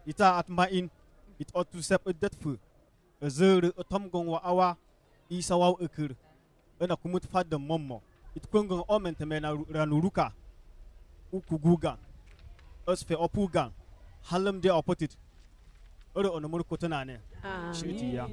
ita at ma'in it ought to sep dat fu zer tom gon wa awa isa wa ekur ena kumut fad de mommo it kungon omente mena ranuruka ukuguga osfe opuga halam de opotit oro onomur kotana ne shiti ya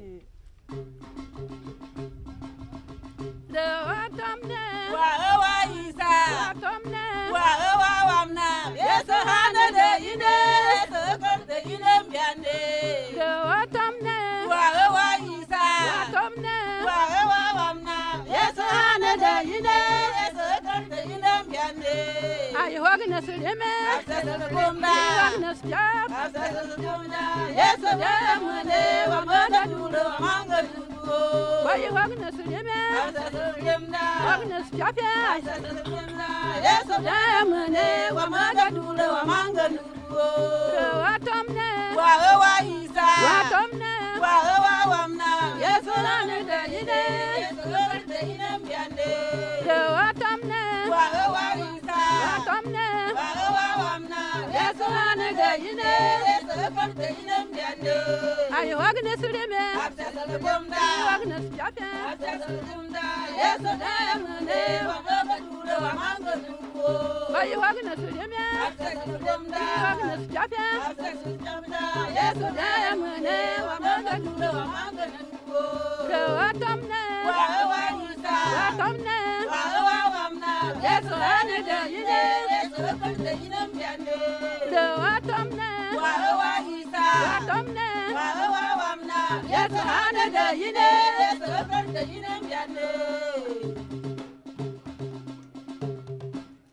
de watamne wa isa watamne wa wamna yeso hana de ine so kon de ine mbiande de watamne wa isa watamne wa wamna yeso hana de ine so kon de ine mbiande ay hogna suleme afsa kumda hogna skap afsa kumda yeso demune wa mada duro manga duro bay hogna suleme afsa kumda hogna skap afsa kumda yeso demune wa mada duro manga duro de watamne wa isa watamne wa wamna yeso hana de ine so kon de ine mbiande de watamne wa isa watamne wa wamna yeso hana de ine so kon de ine mbiande ay hogna suleme afsa kumda hogna skap yeso demune wa mada duro manga duro bay hogna suleme afsa kumda hogna skap yeso demune wa mada duro manga duro de watamne wa isa watamne wa wamna yeso hana de ine so kon de ine mbiande de watamne wa isa watamne wa wamna yeso hana de ine so kon de ine mbiande